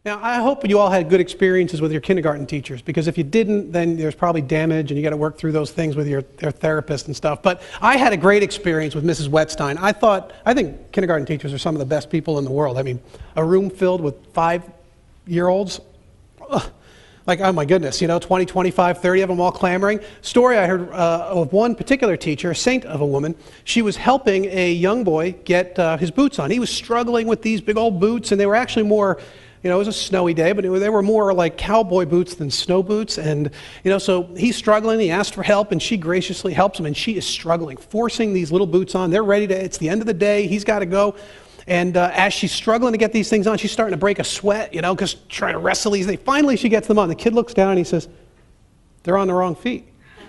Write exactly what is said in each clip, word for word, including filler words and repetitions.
Now, I hope you all had good experiences with your kindergarten teachers, because if you didn't, then there's probably damage and you got to work through those things with your, your therapist and stuff. But I had a great experience with Missus Wetstein. I thought, I think kindergarten teachers are some of the best people in the world. I mean, a room filled with five-year-olds, ugh, like, oh my goodness, you know, twenty, twenty-five, thirty of them all clamoring. Story I heard uh, of one particular teacher, a saint of a woman. She was helping a young boy get uh, his boots on. He was struggling with these big old boots, and they were actually more, you know, it was a snowy day, but it, they were more like cowboy boots than snow boots. And, you know, so he's struggling. He asked for help, and she graciously helps him. And she is struggling, forcing these little boots on. They're ready to, it's the end of the day. He's got to go. And uh, as she's struggling to get these things on, she's starting to break a sweat, you know, because trying to wrestle these things. Finally, she gets them on. The kid looks down and he says, they're on the wrong feet.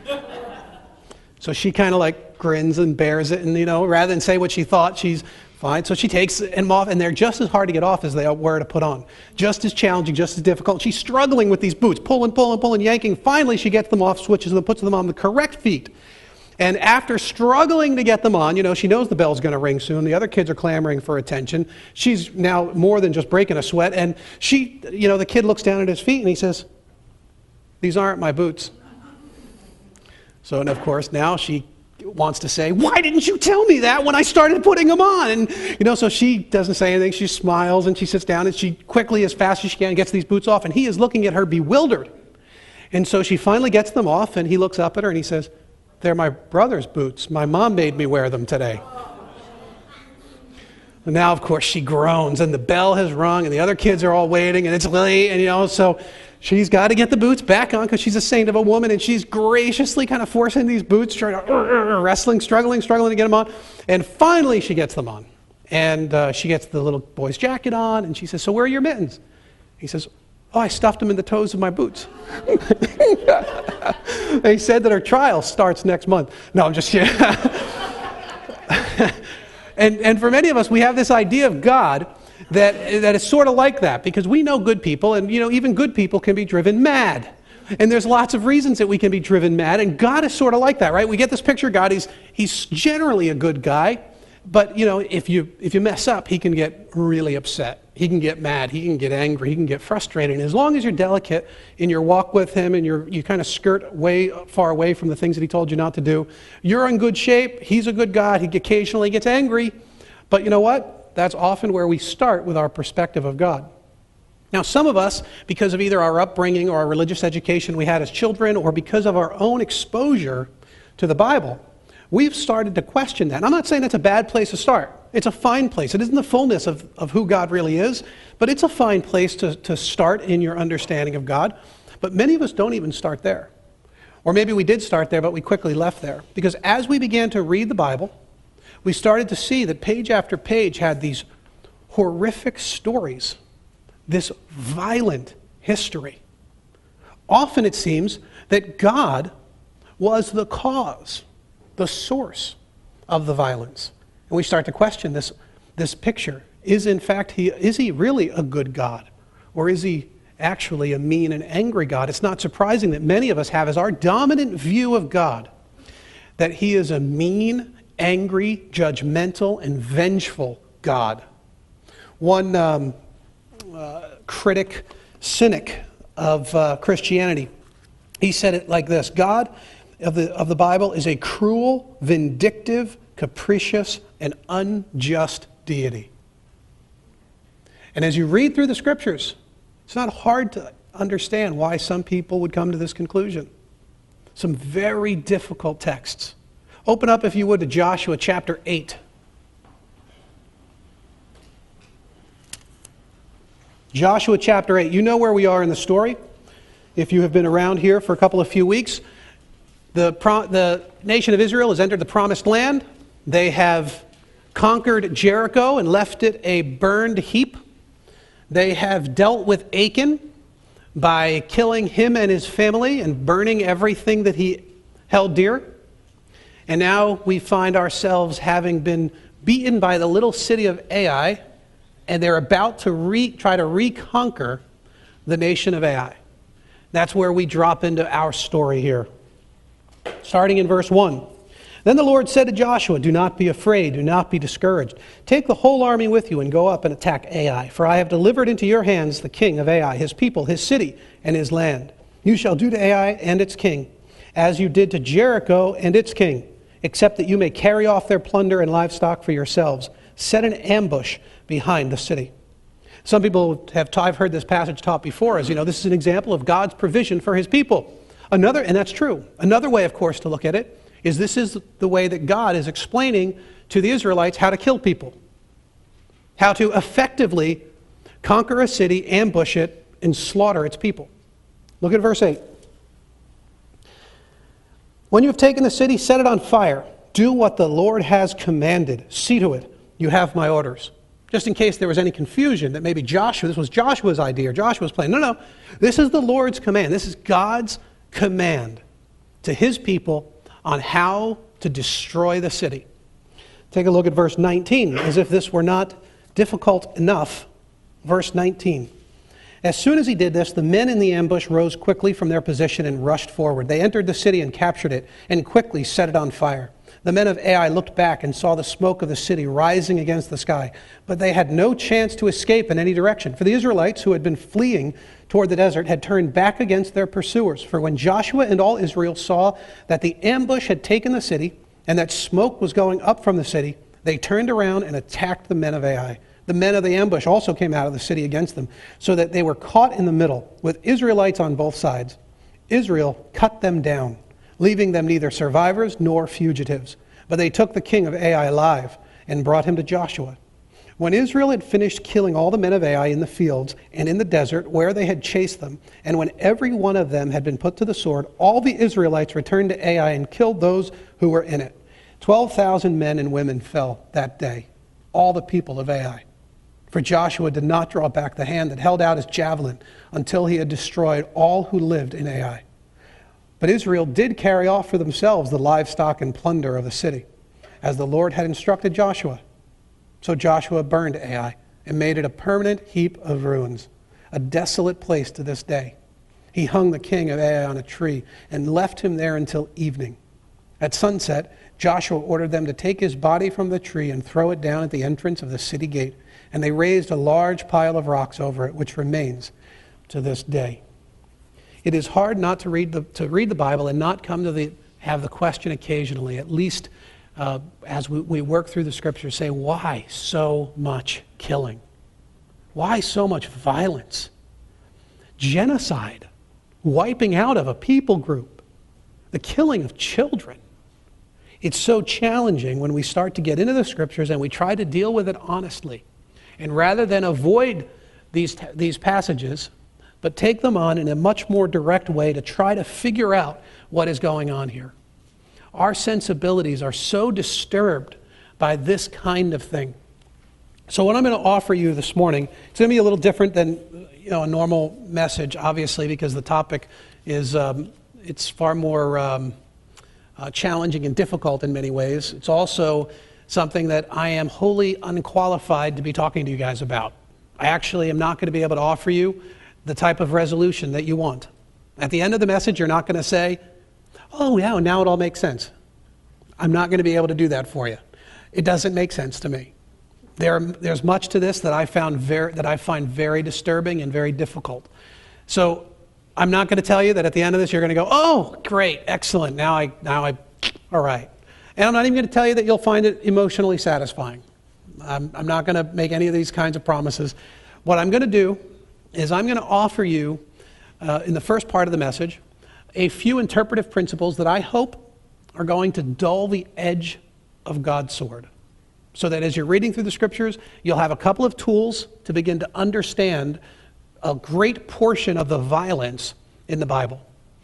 So she kind of like grins and bears it. And, you know, rather than say what she thought, she's fine. So she takes them off, and they're just as hard to get off as they were to put on. Just as challenging, just as difficult. She's struggling with these boots, pulling, pulling, pulling, yanking. Finally, she gets them off, switches them, puts them on the correct feet. And after struggling to get them on, you know, she knows the bell's going to ring soon. The other kids are clamoring for attention. She's now more than just breaking a sweat. And she, you know, the kid looks down at his feet and he says, these aren't my boots. So, and of course, now she wants to say, why didn't you tell me that when I started putting them on? And, you know, so she doesn't say anything. She smiles and she sits down and she quickly, as fast as she can, gets these boots off. And he is looking at her bewildered. And so she finally gets them off, and he looks up at her and he says, they're my brother's boots. My mom made me wear them today. And now, of course, she groans, and the bell has rung, and the other kids are all waiting, and it's late, and, you know, so she's got to get the boots back on because she's a saint of a woman, and she's graciously kind of forcing these boots, trying to, uh, wrestling, struggling, struggling to get them on. And finally, she gets them on. And uh, she gets the little boy's jacket on, and she says, so where are your mittens? He says, oh, I stuffed them in the toes of my boots. They said that her trial starts next month. No, I'm just kidding. and, and for many of us, we have this idea of God that, that is sort of like that, because we know good people, and, you know, even good people can be driven mad. And there's lots of reasons that we can be driven mad, and God is sort of like that, right? We get this picture of God. He's, he's generally a good guy, but, you know, if you, if you mess up, he can get really upset. He can get mad. He can get angry. He can get frustrated. And as long as you're delicate in your walk with him, and you're, you kind of skirt way far away from the things that he told you not to do, you're in good shape. He's a good God. He occasionally gets angry. But you know what? That's often where we start with our perspective of God. Now, some of us, because of either our upbringing or our religious education we had as children, or because of our own exposure to the Bible, we've started to question that. And I'm not saying that's a bad place to start. It's a fine place. It isn't the fullness of, of who God really is, but it's a fine place to, to start in your understanding of God. But many of us don't even start there. Or maybe we did start there, but we quickly left there. Because as we began to read the Bible, we started to see that page after page had these horrific stories, this violent history. Often it seems that God was the cause, the source of the violence. And we start to question this, this picture. Is in fact, he, is he really a good God? Or is he actually a mean and angry God? It's not surprising that many of us have as our dominant view of God that he is a mean, angry, judgmental, and vengeful God. One um, uh, critic, cynic of uh, Christianity, he said it like this: God of the, of the Bible is a cruel, vindictive, capricious, and unjust deity. And as you read through the scriptures, it's not hard to understand why some people would come to this conclusion. Some very difficult texts. Open up, if you would, to Joshua chapter eight. Joshua chapter eight. You know where we are in the story. If you have been around here for a couple of few weeks, the, pro- the nation of Israel has entered the promised land. They have conquered Jericho and left it a burned heap. They have dealt with Achan by killing him and his family and burning everything that he held dear. And now we find ourselves having been beaten by the little city of Ai, and they're about to re- try to reconquer the nation of Ai. That's where we drop into our story here. Starting in verse one. Then the Lord said to Joshua, "Do not be afraid, do not be discouraged. Take the whole army with you and go up and attack Ai, for I have delivered into your hands the king of Ai, his people, his city, and his land. You shall do to Ai and its king as you did to Jericho and its king, except that you may carry off their plunder and livestock for yourselves. Set an ambush behind the city." Some people have, I've heard this passage taught before as, you know, this is an example of God's provision for his people. Another, and that's true. Another way, of course, to look at it is this is the way that God is explaining to the Israelites how to kill people, how to effectively conquer a city, ambush it, and slaughter its people. Look at verse eight. "When you have taken the city, set it on fire. Do what the Lord has commanded. See to it. You have my orders." Just in case there was any confusion that maybe Joshua, this was Joshua's idea or Joshua's plan. No, no. This is the Lord's command. This is God's command to his people on how to destroy the city. Take a look at verse nineteen, as if this were not difficult enough. Verse nineteen. "As soon as he did this, the men in the ambush rose quickly from their position and rushed forward. They entered the city and captured it, and quickly set it on fire. The men of Ai looked back and saw the smoke of the city rising against the sky, but they had no chance to escape in any direction, for the Israelites who had been fleeing toward the desert had turned back against their pursuers. For when Joshua and all Israel saw that the ambush had taken the city and that smoke was going up from the city, they turned around and attacked the men of Ai. The men of the ambush also came out of the city against them, so that they were caught in the middle, with Israelites on both sides. Israel cut them down, leaving them neither survivors nor fugitives. But they took the king of Ai alive and brought him to Joshua. When Israel had finished killing all the men of Ai in the fields and in the desert where they had chased them, and when every one of them had been put to the sword, all the Israelites returned to Ai and killed those who were in it. Twelve thousand men and women fell that day, all the people of Ai. For Joshua did not draw back the hand that held out his javelin until he had destroyed all who lived in Ai. But Israel did carry off for themselves the livestock and plunder of the city, as the Lord had instructed Joshua. So Joshua burned Ai and made it a permanent heap of ruins, a desolate place to this day. He hung the king of Ai on a tree and left him there until evening. At sunset, Joshua ordered them to take his body from the tree and throw it down at the entrance of the city gate, and they raised a large pile of rocks over it, which remains to this day. It is hard not to read the to read the Bible and not come to the have the question occasionally, at least uh, as we, we work through the scriptures, say, why so much killing? Why so much violence? Genocide, wiping out of a people group, the killing of children. It's so challenging when we start to get into the scriptures and we try to deal with it honestly. And rather than avoid these these passages, but take them on in a much more direct way to try to figure out what is going on here. Our sensibilities are so disturbed by this kind of thing. So what I'm going to offer you this morning, it's going to be a little different than you know a normal message, obviously, because the topic is um, it's far more um, uh, challenging and difficult in many ways. It's also something that I am wholly unqualified to be talking to you guys about. I actually am not going to be able to offer you the type of resolution that you want. At the end of the message, you're not going to say, oh, yeah, now it all makes sense. I'm not going to be able to do that for you. It doesn't make sense to me. There, there's much to this that I found very, that I find very disturbing and very difficult. So I'm not going to tell you that at the end of this, you're going to go, oh, great, excellent. Now I, now I, all right. And I'm not even going to tell you that you'll find it emotionally satisfying. I'm, I'm not going to make any of these kinds of promises. What I'm going to do is I'm going to offer you, uh, in the first part of the message, a few interpretive principles that I hope are going to dull the edge of God's sword. So that as you're reading through the scriptures, you'll have a couple of tools to begin to understand a great portion of the violence in the Bible.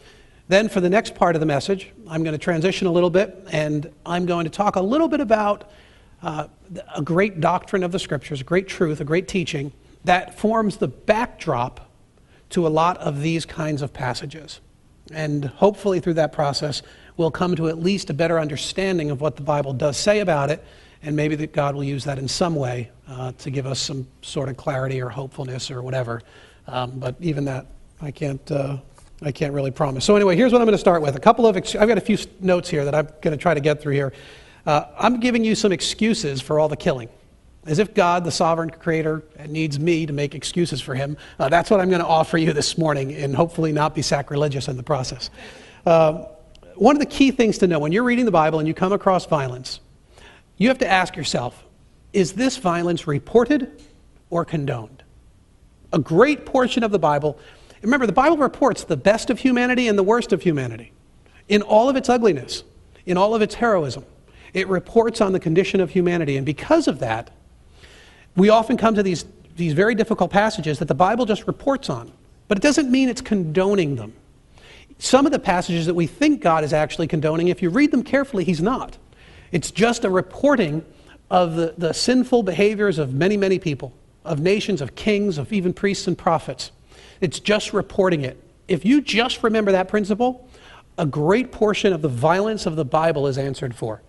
Then for the next part of the message, I'm going to transition a little bit, and I'm going to talk a little bit about uh, a great doctrine of the scriptures, a great truth, a great teaching, that forms the backdrop to a lot of these kinds of passages. And hopefully through that process, we'll come to at least a better understanding of what the Bible does say about it, and maybe that God will use that in some way uh, to give us some sort of clarity or hopefulness or whatever. Um, but even that, I can't, uh, I can't really promise. So anyway, here's what I'm going to start with. A couple of, ex- I've got a few notes here that I'm going to try to get through here. Uh, I'm giving you some excuses for all the killing. As if God, the sovereign creator, needs me to make excuses for him. Uh, that's what I'm going to offer you this morning, and hopefully not be sacrilegious in the process. Uh, one of the key things to know when you're reading the Bible and you come across violence, you have to ask yourself, is this violence reported or condoned? A great portion of the Bible, remember the Bible reports the best of humanity and the worst of humanity. In all of its ugliness, in all of its heroism, it reports on the condition of humanity. And because of that, we often come to these, these very difficult passages that the Bible just reports on. But it doesn't mean it's condoning them. Some of the passages that we think God is actually condoning, if you read them carefully, he's not. It's just a reporting of the, the sinful behaviors of many, many people, of nations, of kings, of even priests and prophets. It's just reporting it. If you just remember that principle, a great portion of the violence of the Bible is answered for.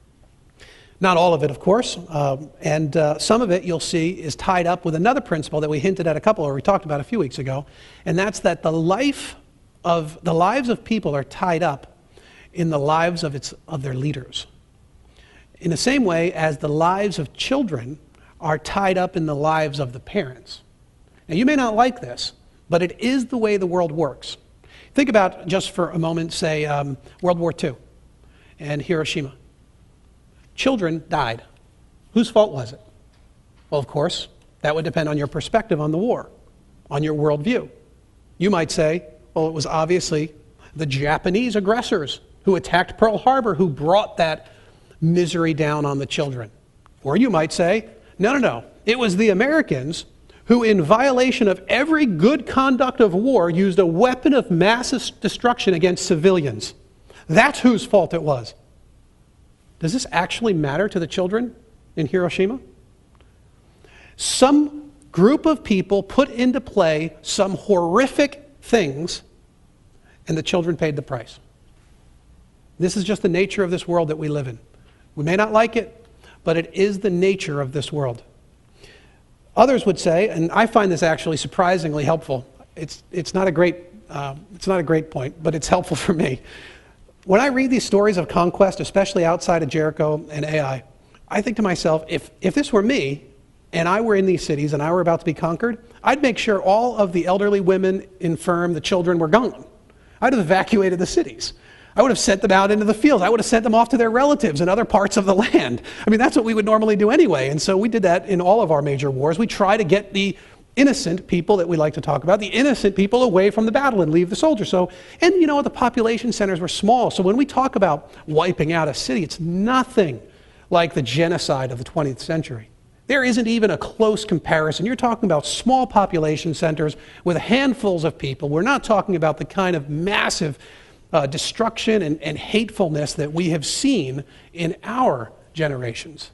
Not all of it, of course, um, and uh, some of it you'll see is tied up with another principle that we hinted at a couple, or we talked about a few weeks ago, and that's that the life of the lives of people are tied up in the lives of its of their leaders. In the same way as the lives of children are tied up in the lives of the parents. Now, you may not like this, but it is the way the world works. Think about, just for a moment, say, um, World War Two and Hiroshima. Children died. Whose fault was it? Well, of course, that would depend on your perspective on the war, on your worldview. You might say, well, it was obviously the Japanese aggressors who attacked Pearl Harbor who brought that misery down on the children. Or you might say, no, no, no, it was the Americans who, in violation of every good conduct of war, used a weapon of mass destruction against civilians. That's whose fault it was. Does this actually matter to the children in Hiroshima? Some group of people put into play some horrific things, and the children paid the price. This is just the nature of this world that we live in. We may not like it, but it is the nature of this world. Others would say, and I find this actually surprisingly helpful. It's, it's, not a great, uh, it's not a great point, but it's helpful for me. When I read these stories of conquest, especially outside of Jericho and Ai, I think to myself, if, if this were me, and I were in these cities and I were about to be conquered, I'd make sure all of the elderly women, infirm, the children were gone. I'd have evacuated the cities. I would have sent them out into the fields. I would have sent them off to their relatives in other parts of the land. I mean, that's what we would normally do anyway. And so we did that in all of our major wars. We try to get the innocent people that we like to talk about, the innocent people away from the battle and leave the soldiers. So, and you know, the population centers were small. So when we talk about wiping out a city, it's nothing like the genocide of the twentieth century. There isn't even a close comparison. You're talking about small population centers with handfuls of people. We're not talking about the kind of massive uh, destruction and, and hatefulness that we have seen in our generations.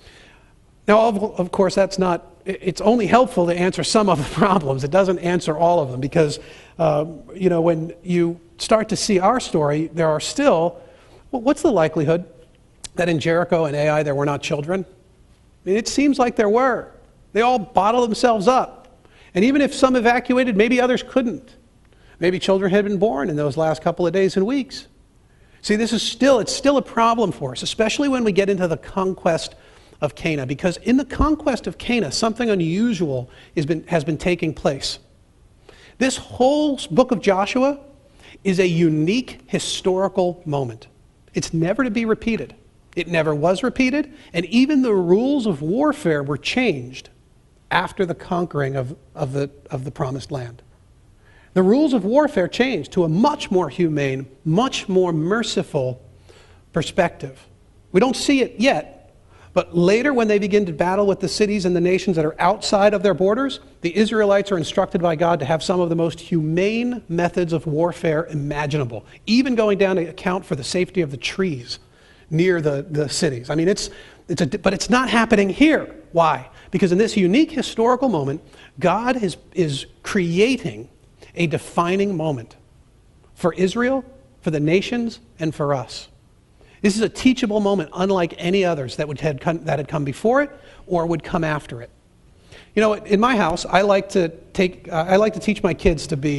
Now, of, of course, that's not, it's only helpful to answer some of the problems. It doesn't answer all of them because, uh, you know, when you start to see our story, there are still, well, what's the likelihood that in Jericho and Ai there were not children? I mean, it seems like there were. They all bottled themselves up. And even if some evacuated, maybe others couldn't. Maybe children had been born in those last couple of days and weeks. See, this is still, it's still a problem for us, especially when we get into the conquest of Canaan, because in the conquest of Canaan, something unusual has been, has been taking place. This whole book of Joshua is a unique historical moment. It's never to be repeated. It never was repeated, and even the rules of warfare were changed after the conquering of, of, the, of the promised land. The rules of warfare changed to a much more humane, much more merciful perspective. We don't see it yet. But later, when they begin to battle with the cities and the nations that are outside of their borders, the Israelites are instructed by God to have some of the most humane methods of warfare imaginable, even going down to account for the safety of the trees near the, the cities. I mean, it's, it's a, but it's not happening here. Why? Because in this unique historical moment, God is, is creating a defining moment for Israel, for the nations, and for us. This is a teachable moment unlike any others that would had come, that had come before it or would come after it. You know, in my house, I like to take uh, I like to teach my kids to be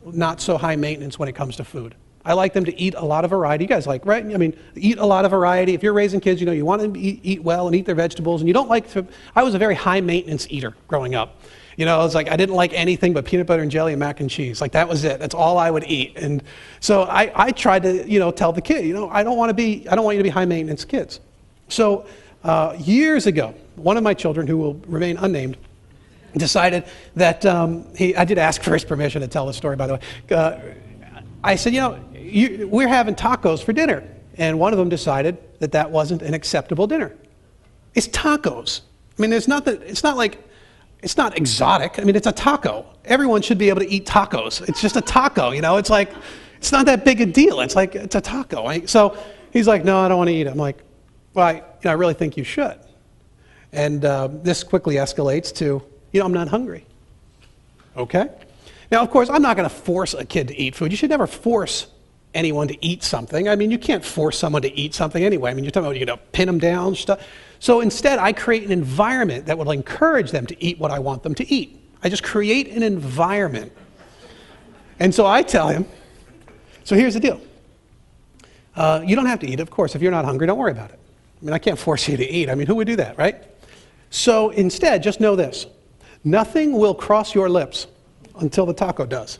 not so high maintenance when it comes to food. I like them to eat a lot of variety. You guys like, right? I mean, eat a lot of variety. If you're raising kids, you know, you want them to eat, eat well and eat their vegetables. And you don't like to, I was a very high maintenance eater growing up. You know, I was like, I didn't like anything but peanut butter and jelly and mac and cheese. Like, that was it. That's all I would eat. And so I, I tried to, you know, tell the kid, you know, I don't want to be, I don't want you to be high maintenance kids. So uh, years ago, one of my children, who will remain unnamed, decided that um, he, I did ask for his permission to tell the story, by the way. Uh, I said, you know, you, we're having tacos for dinner. And one of them decided that that wasn't an acceptable dinner. It's tacos. I mean, there's not that, it's not like, it's not exotic. I mean, it's a taco. Everyone should be able to eat tacos. It's just a taco, you know. It's like, it's not that big a deal. It's like, it's a taco. I, so he's like, no, I don't want to eat it. I'm like, well, I, you know, I really think you should. And uh, this quickly escalates to, you know, I'm not hungry. Okay? Now, of course, I'm not going to force a kid to eat food. You should never force anyone to eat something. I mean, you can't force someone to eat something anyway. I mean, you're talking about, you know, pin them down, stuff. So instead, I create an environment that will encourage them to eat what I want them to eat. I just create an environment. And so I tell him, so here's the deal. Uh, you don't have to eat it, of course. If you're not hungry, don't worry about it. I mean, I can't force you to eat. I mean, who would do that, right? So instead, just know this. Nothing will cross your lips until the taco does.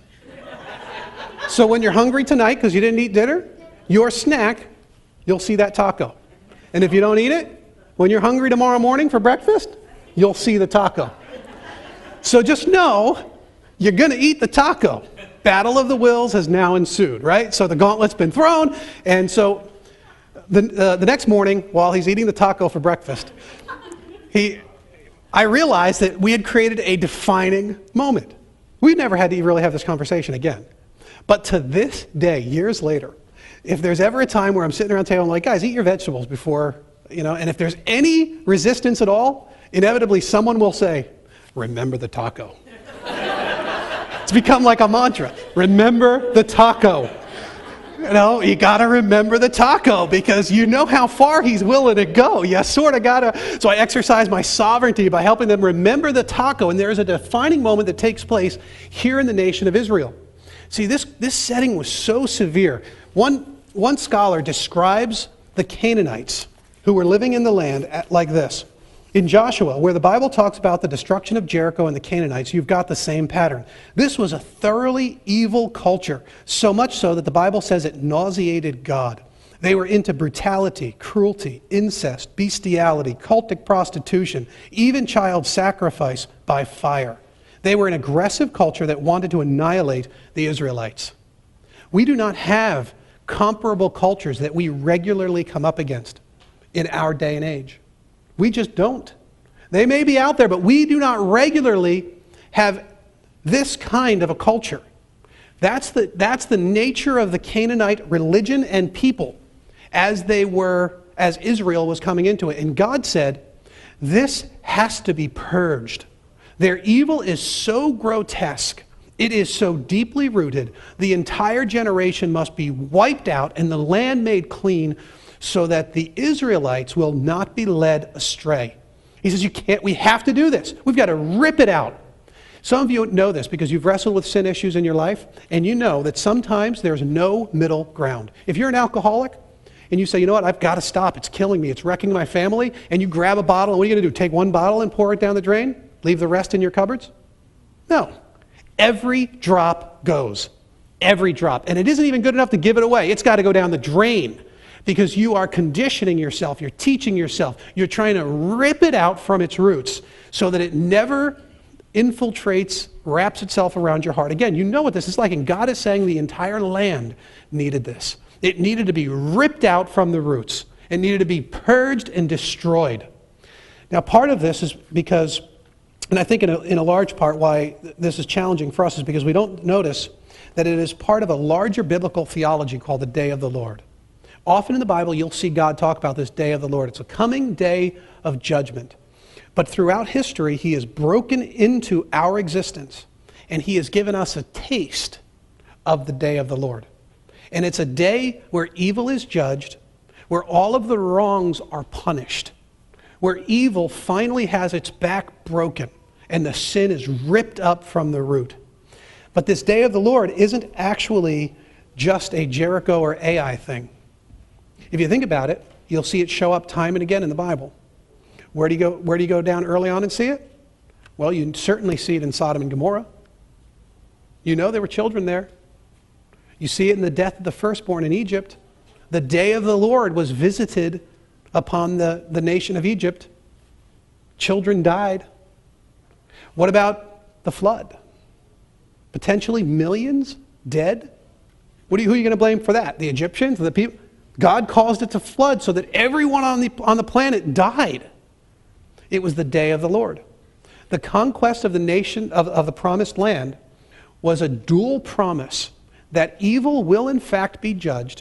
So when you're hungry tonight because you didn't eat dinner, your snack, you'll see that taco. And if you don't eat it, when you're hungry tomorrow morning for breakfast, you'll see the taco. So just know you're going to eat the taco. Battle of the wills has now ensued, right? So the gauntlet's been thrown. And so the, uh, the next morning, while he's eating the taco for breakfast, he, I realized that we had created a defining moment. We've never had to really have this conversation again. But to this day, years later, if there's ever a time where I'm sitting around the table and I'm like, guys, eat your vegetables before, you know, and if there's any resistance at all, inevitably someone will say, remember the taco. It's become like a mantra. Remember the taco. You know, you got to remember the taco because you know how far he's willing to go. You sort of got to. So I exercise my sovereignty by helping them remember the taco. And there is a defining moment that takes place here in the nation of Israel. See, this, this setting was so severe. One, one scholar describes the Canaanites who were living in the land at, like this. In Joshua, where the Bible talks about the destruction of Jericho and the Canaanites, you've got the same pattern. This was a thoroughly evil culture, so much so that the Bible says it nauseated God. They were into brutality, cruelty, incest, bestiality, cultic prostitution, even child sacrifice by fire. They were an aggressive culture that wanted to annihilate the Israelites. We do not have comparable cultures that we regularly come up against in our day and age. We just don't. They may be out there, but we do not regularly have this kind of a culture. That's the, that's the nature of the Canaanite religion and people as they were, as Israel was coming into it. And God said, this has to be purged. Their evil is so grotesque. It is so deeply rooted. The entire generation must be wiped out and the land made clean so that the Israelites will not be led astray. He says, you can't, we have to do this. We've got to rip it out. Some of you know this because you've wrestled with sin issues in your life, and you know that sometimes there's no middle ground. If you're an alcoholic, and you say, you know what, I've got to stop. It's killing me. It's wrecking my family. And you grab a bottle, and what are you going to do? Take one bottle and pour it down the drain? Leave the rest in your cupboards? No. Every drop goes. Every drop. And it isn't even good enough to give it away. It's got to go down the drain because you are conditioning yourself. You're teaching yourself. You're trying to rip it out from its roots so that it never infiltrates, wraps itself around your heart. Again, you know what this is like, and God is saying the entire land needed this. It needed to be ripped out from the roots. It needed to be purged and destroyed. Now, part of this is because, and I think in a, in a large part why this is challenging for us is because we don't notice that it is part of a larger biblical theology called the Day of the Lord. Often in the Bible, you'll see God talk about this Day of the Lord. It's a coming day of judgment. But throughout history, He has broken into our existence, and He has given us a taste of the Day of the Lord. And it's a day where evil is judged, where all of the wrongs are punished, where evil finally has its back broken, and the sin is ripped up from the root. But this day of the Lord isn't actually just a Jericho or Ai thing. If you think about it, you'll see it show up time and again in the Bible. Where do you go, where do you go down early on and see it? Well, you certainly see it in Sodom and Gomorrah. You know there were children there. You see it in the death of the firstborn in Egypt. The day of the Lord was visited upon the, the nation of Egypt. Children died. What about the flood? Potentially millions dead? What are you, who are you going to blame for that? The Egyptians? The people? God caused it to flood so that everyone on the, on the planet died. It was the day of the Lord. The conquest of the nation of, of the promised land was a dual promise that evil will in fact be judged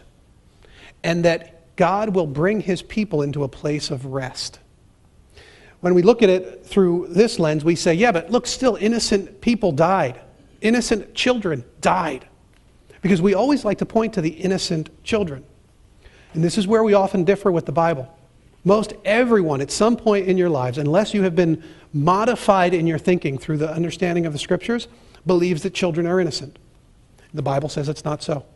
and that God will bring his people into a place of rest. When we look at it through this lens, we say, yeah, but look, still innocent people died. Innocent children died. Because we always like to point to the innocent children. And this is where we often differ with the Bible. Most everyone at some point in your lives, unless you have been modified in your thinking through the understanding of the Scriptures, believes that children are innocent. The Bible says it's not so.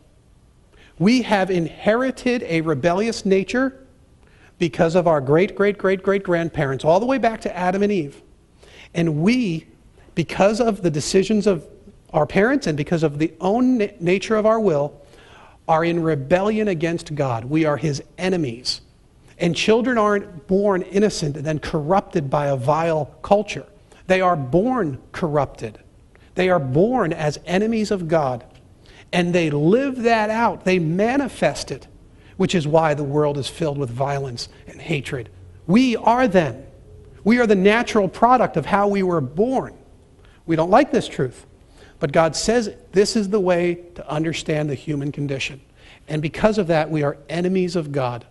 We have inherited a rebellious nature because of our great, great, great, great grandparents, all the way back to Adam and Eve. And we, because of the decisions of our parents and because of the own na- nature of our will, are in rebellion against God. We are his enemies. And children aren't born innocent and then corrupted by a vile culture. They are born corrupted. They are born as enemies of God. And they live that out. They manifest it, which is why the world is filled with violence and hatred. We are them. We are the natural product of how we were born. We don't like this truth. But God says this is the way to understand the human condition. And because of that, we are enemies of God.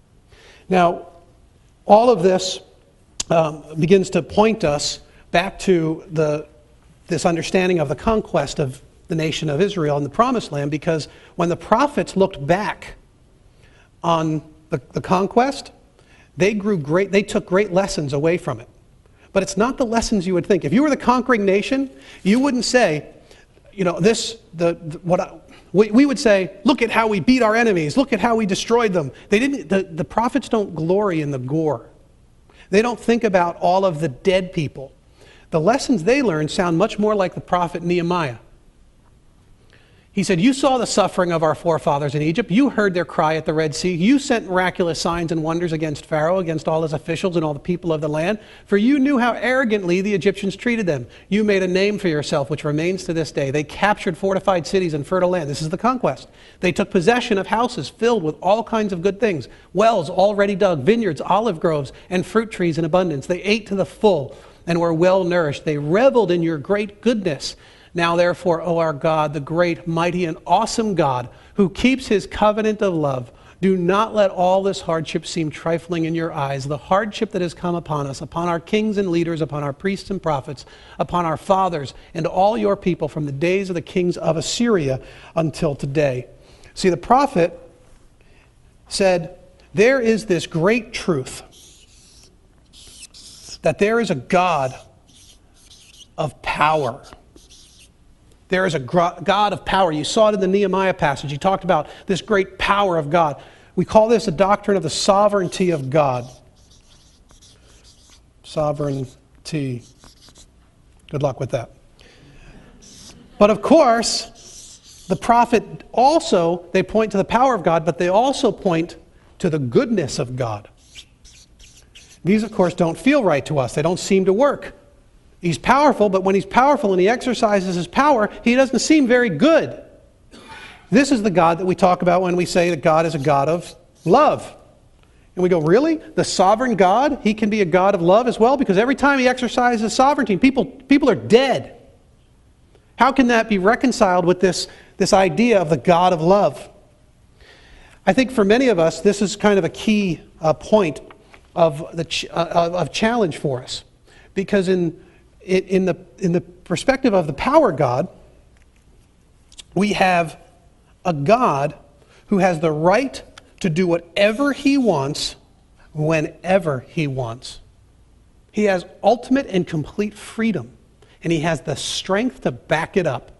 Now, all of this um, begins to point us back to the, this understanding of the conquest of the nation of Israel in the Promised Land, because when the prophets looked back on the, the conquest, they grew great, they took great lessons away from it. But it's not the lessons you would think. If you were the conquering nation, you wouldn't say, you know, this, the, the what I, we, we would say, look at how we beat our enemies. Look at how we destroyed them. They didn't, the, the prophets don't glory in the gore. They don't think about all of the dead people. The lessons they learned sound much more like the prophet Nehemiah. He said, you saw the suffering of our forefathers in Egypt. You heard their cry at the Red Sea. You sent miraculous signs and wonders against Pharaoh, against all his officials and all the people of the land. For you knew how arrogantly the Egyptians treated them. You made a name for yourself, which remains to this day. They captured fortified cities and fertile land. This is the conquest. They took possession of houses filled with all kinds of good things. Wells already dug, vineyards, olive groves, and fruit trees in abundance. They ate to the full and were well nourished. They reveled in your great goodness. Now therefore, O our God, the great, mighty, and awesome God, who keeps his covenant of love, do not let all this hardship seem trifling in your eyes, the hardship that has come upon us, upon our kings and leaders, upon our priests and prophets, upon our fathers, and all your people from the days of the kings of Assyria until today. See, the prophet said, there is this great truth, that there is a God of power. There is a God of power. You saw it in the Nehemiah passage. He talked about this great power of God. We call this a doctrine of the sovereignty of God. Sovereignty. Good luck with that. But of course, the prophet also, they point to the power of God, but they also point to the goodness of God. These, of course, don't feel right to us. They don't seem to work. He's powerful, but when he's powerful and he exercises his power, he doesn't seem very good. This is the God that we talk about when we say that God is a God of love. And we go, really? The sovereign God, he can be a God of love as well? Because every time he exercises sovereignty, people, people are dead. How can that be reconciled with this, this idea of the God of love? I think for many of us, this is kind of a key uh, point of, the ch- uh, of challenge for us. Because in In the, in the perspective of the power God, we have a God who has the right to do whatever he wants, whenever he wants. He has ultimate and complete freedom, and he has the strength to back it up.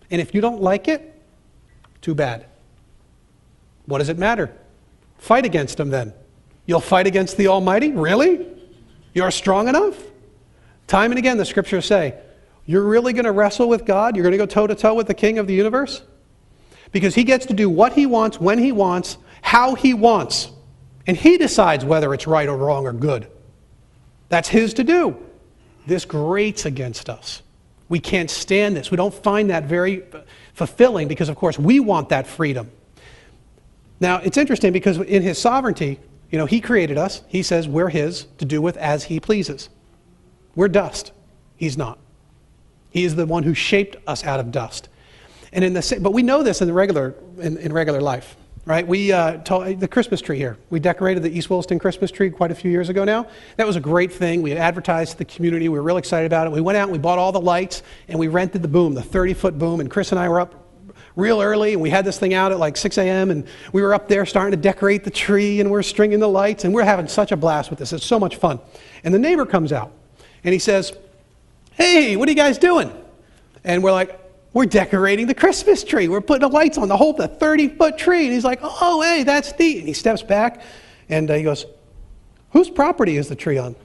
And if you don't like it, too bad. What does it matter? Fight against him then. You'll fight against the Almighty? Really? You're strong enough? Time and again the scriptures say, you're really going to wrestle with God? You're going to go toe-to-toe with the King of the universe? Because he gets to do what he wants, when he wants, how he wants. And he decides whether it's right or wrong or good. That's his to do. This grates against us. We can't stand this. We don't find that very fulfilling because, of course, we want that freedom. Now, it's interesting because in his sovereignty, you know, he created us. He says we're his to do with as he pleases. We're dust. He's not. He is the one who shaped us out of dust. And in the but we know this in the regular in, in regular life, right? We uh, told, the Christmas tree here. We decorated the East Williston Christmas tree quite a few years ago now. That was a great thing. We advertised to the community. We were really excited about it. We went out and we bought all the lights and we rented the boom, the thirty-foot boom. And Chris and I were up real early and we had this thing out at like six a.m. and we were up there starting to decorate the tree and we're stringing the lights and we're having such a blast with this. It's so much fun. And the neighbor comes out and he says, "Hey, what are you guys doing?" And we're like, "We're decorating the Christmas tree. We're putting the lights on the whole the thirty-foot tree." And he's like, "Oh, hey, that's neat." And he steps back and uh, he goes, "Whose property is the tree on?"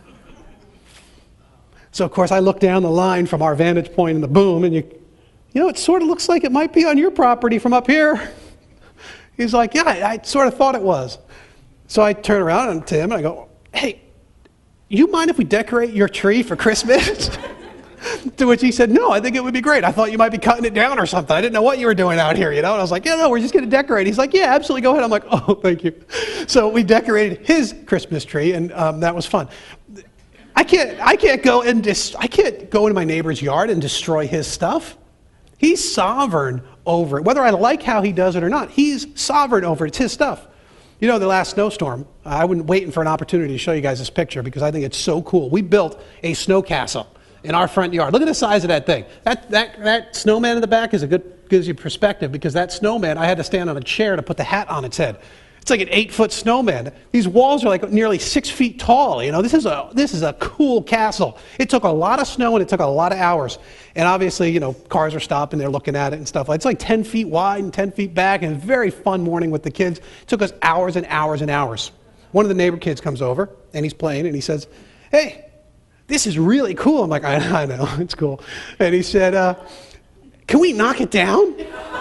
So, of course, I look down the line from our vantage point in the boom and you, you know, it sort of looks like it might be on your property from up here. He's like, "Yeah, I, I sort of thought it was." So I turn around to him and I go, "Hey, you mind if we decorate your tree for Christmas?" To which he said, "No, I think it would be great. I thought you might be cutting it down or something. I didn't know what you were doing out here, you know?" And I was like, "Yeah, no, we're just going to decorate." He's like, "Yeah, absolutely, go ahead." I'm like, "Oh, thank you." So we decorated his Christmas tree, and um, that was fun. I can't, I can't go and dis- I can't go into my neighbor's yard and destroy his stuff. He's sovereign over it. Whether I like how he does it or not, he's sovereign over it. It's his stuff. You know, the last snowstorm, I wasn't waiting for an opportunity to show you guys this picture because I think it's so cool. We built a snow castle in our front yard. Look at the size of that thing. That that that snowman in the back is a good gives you perspective because that snowman, I had to stand on a chair to put the hat on its head. It's like an eight-foot snowman. These walls are like nearly six feet tall. You know, this is a this is a cool castle. It took a lot of snow and it took a lot of hours. And obviously, you know, cars are stopping, they're looking at it and stuff. It's like ten feet wide and ten feet back, and a very fun morning with the kids. It took us hours and hours and hours. One of the neighbor kids comes over and he's playing and he says, "Hey, this is really cool." I'm like, I, I know, it's cool. And he said, uh, "Can we knock it down?"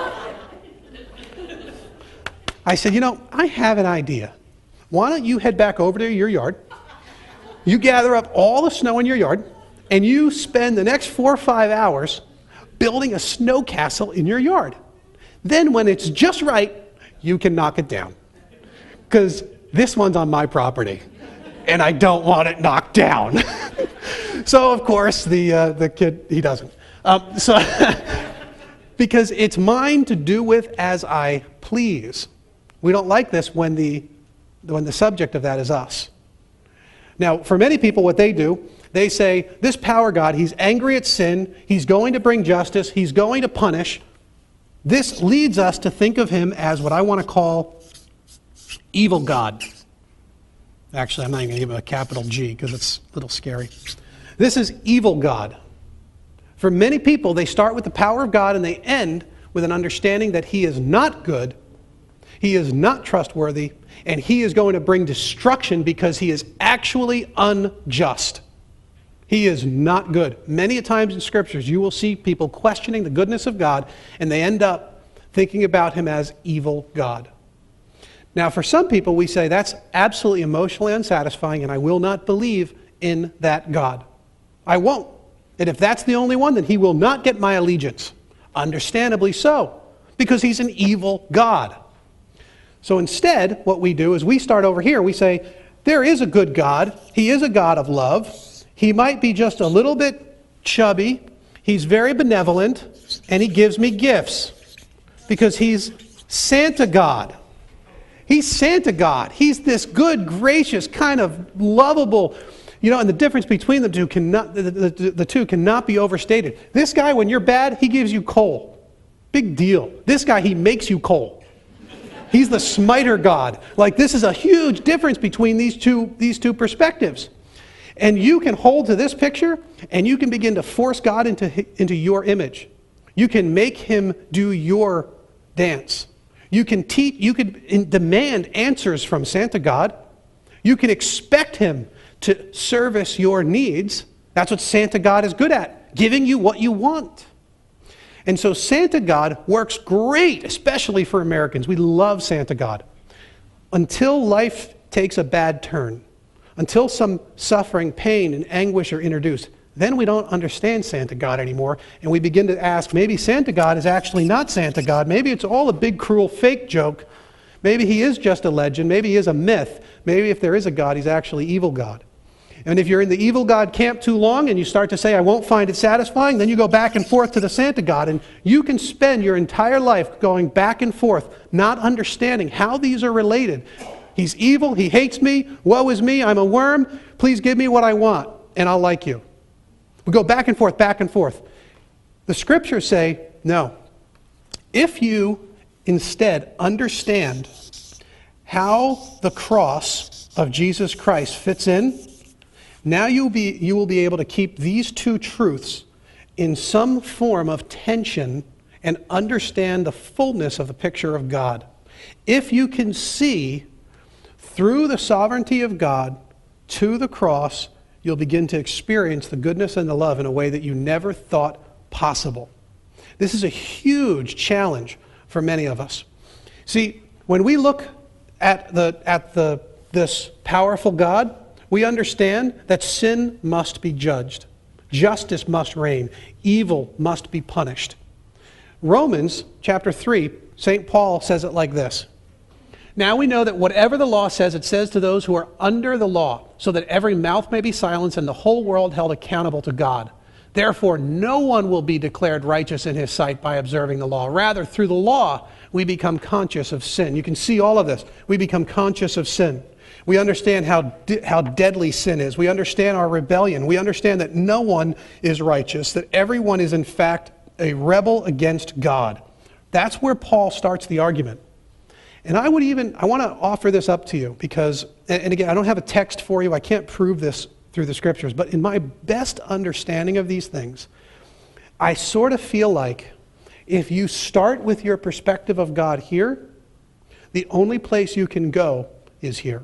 I said, "You know, I have an idea. Why don't you head back over to your yard, you gather up all the snow in your yard, and you spend the next four or five hours building a snow castle in your yard. Then when it's just right, you can knock it down. Because this one's on my property, and I don't want it knocked down." So, of course, the uh, the kid, he doesn't. Um, so, because it's mine to do with as I please. We don't like this when the when the subject of that is us. Now, for many people, what they do, they say, this power God, he's angry at sin, he's going to bring justice, he's going to punish. This leads us to think of him as what I want to call evil God. Actually, I'm not even going to give him a capital G because it's a little scary. This is evil God. For many people, they start with the power of God and they end with an understanding that he is not good, he is not trustworthy, and he is going to bring destruction because he is actually unjust. He is not good. Many a times in scriptures, you will see people questioning the goodness of God, and they end up thinking about him as evil God. Now, for some people, we say that's absolutely emotionally unsatisfying, and I will not believe in that God. I won't. And if that's the only one, then he will not get my allegiance. Understandably so, because he's an evil God. So instead, what we do is we start over here. We say, there is a good God. He is a God of love. He might be just a little bit chubby. He's very benevolent, and he gives me gifts because he's Santa God. He's Santa God. He's this good, gracious, kind of lovable, you know, and the difference between the two cannot, the, the, the two cannot be overstated. This guy, when you're bad, he gives you coal. Big deal. This guy, he makes you coal. He's the smiter God. Like, this is a huge difference between these two, these two perspectives. And you can hold to this picture, and you can begin to force God into, into your image. You can make him do your dance. You can teach, you could demand answers from Santa God. You can expect him to service your needs. That's what Santa God is good at, giving you what you want. And so Santa God works great, especially for Americans. We love Santa God. Until life takes a bad turn, until some suffering, pain, and anguish are introduced, then we don't understand Santa God anymore, and we begin to ask, maybe Santa God is actually not Santa God. Maybe it's all a big, cruel, fake joke. Maybe he is just a legend. Maybe he is a myth. Maybe if there is a God, he's actually evil God. And if you're in the evil God camp too long and you start to say, I won't find it satisfying, then you go back and forth to the Santa God, and you can spend your entire life going back and forth, not understanding how these are related. He's evil, he hates me, woe is me, I'm a worm, please give me what I want, and I'll like you. We go back and forth, back and forth. The scriptures say, no. If you instead understand how the cross of Jesus Christ fits in, now you'll be, you will be able to keep these two truths in some form of tension and understand the fullness of the picture of God. If you can see through the sovereignty of God to the cross, you'll begin to experience the goodness and the love in a way that you never thought possible. This is a huge challenge for many of us. See, when we look at the at the this powerful God, we understand that sin must be judged. Justice must reign. Evil must be punished. Romans chapter three, Saint Paul says it like this. Now we know that whatever the law says, it says to those who are under the law, so that every mouth may be silenced and the whole world held accountable to God. Therefore, no one will be declared righteous in his sight by observing the law. Rather, through the law, we become conscious of sin. You can see all of this. We become conscious of sin. We understand how, de- how deadly sin is. We understand our rebellion. We understand that no one is righteous, that everyone is in fact a rebel against God. That's where Paul starts the argument. And I would even, I want to offer this up to you because, and again, I don't have a text for you. I can't prove this through the scriptures. But in my best understanding of these things, I sort of feel like if you start with your perspective of God here, the only place you can go is here.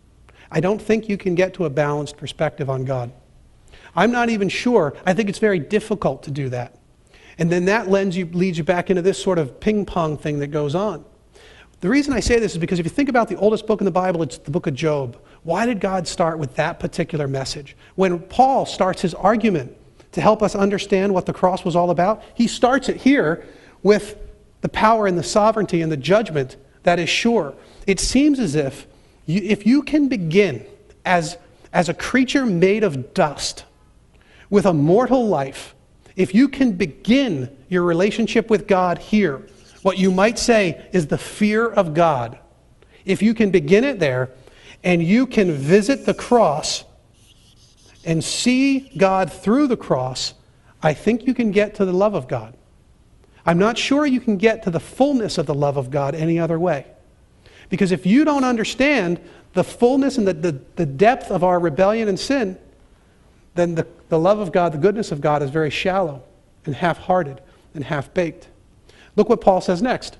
I don't think you can get to a balanced perspective on God. I'm not even sure. I think it's very difficult to do that. And then that lends you, leads you back into this sort of ping-pong thing that goes on. The reason I say this is because if you think about the oldest book in the Bible, it's the book of Job. Why did God start with that particular message? When Paul starts his argument to help us understand what the cross was all about, he starts it here with the power and the sovereignty and the judgment that is sure. It seems as if you, if you can begin as, as a creature made of dust with a mortal life, if you can begin your relationship with God here, what you might say is the fear of God. If you can begin it there, and you can visit the cross and see God through the cross, I think you can get to the love of God. I'm not sure you can get to the fullness of the love of God any other way. Because if you don't understand the fullness and the, the, the depth of our rebellion and sin, then the, the love of God, the goodness of God is very shallow and half-hearted and half-baked. Look what Paul says next.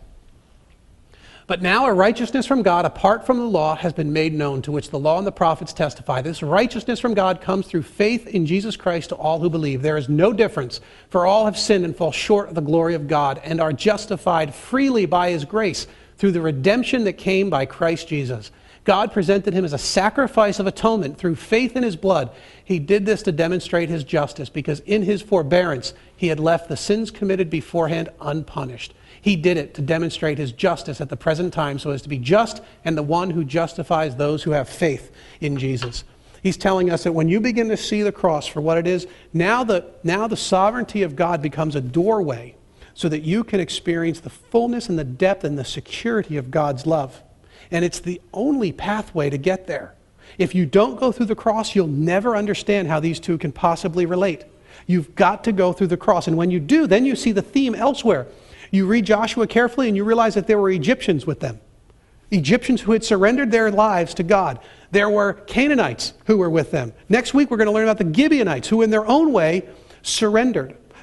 But now a righteousness from God apart from the law has been made known, to which the law and the prophets testify. This righteousness from God comes through faith in Jesus Christ to all who believe. There is no difference, for all have sinned and fall short of the glory of God and are justified freely by his grace through the redemption that came by Christ Jesus. God presented him as a sacrifice of atonement through faith in his blood. He did this to demonstrate his justice, because in his forbearance he had left the sins committed beforehand unpunished. He did it to demonstrate his justice at the present time, so as to be just and the one who justifies those who have faith in Jesus. He's telling us that when you begin to see the cross for what it is, now the, now the sovereignty of God becomes a doorway so that you can experience the fullness and the depth and the security of God's love. And it's the only pathway to get there. If you don't go through the cross, you'll never understand how these two can possibly relate. You've got to go through the cross. And when you do, then you see the theme elsewhere. You read Joshua carefully and you realize that there were Egyptians with them. Egyptians who had surrendered their lives to God. There were Canaanites who were with them. Next week we're going to learn about the Gibeonites, who in their own way surrendered.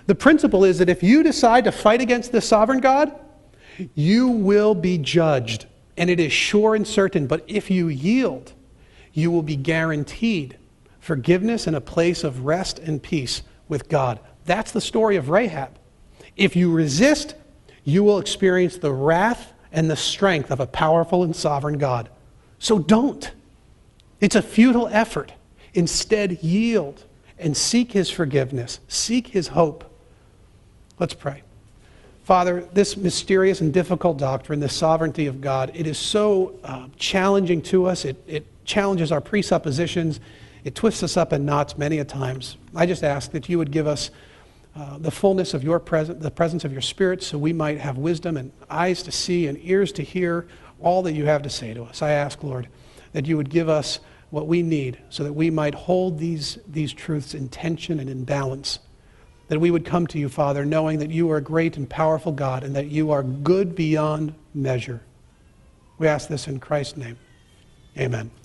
The principle is that if you decide to fight against the sovereign God, you will be judged. And it is sure and certain. But if you yield, you will be guaranteed forgiveness and a place of rest and peace with God. That's the story of Rahab. If you resist, you will experience the wrath and the strength of a powerful and sovereign God. So don't. It's a futile effort. Instead, yield and seek his forgiveness. Seek his hope. Let's pray. Father, this mysterious and difficult doctrine, the sovereignty of God, it is so uh, challenging to us. It, it challenges our presuppositions. It twists us up in knots many a times. I just ask that you would give us uh, the fullness of your presence, the presence of your Spirit, so we might have wisdom and eyes to see and ears to hear all that you have to say to us. I ask, Lord, that you would give us what we need so that we might hold these, these truths in tension and in balance. That we would come to you, Father, knowing that you are a great and powerful God and that you are good beyond measure. We ask this in Christ's name. Amen.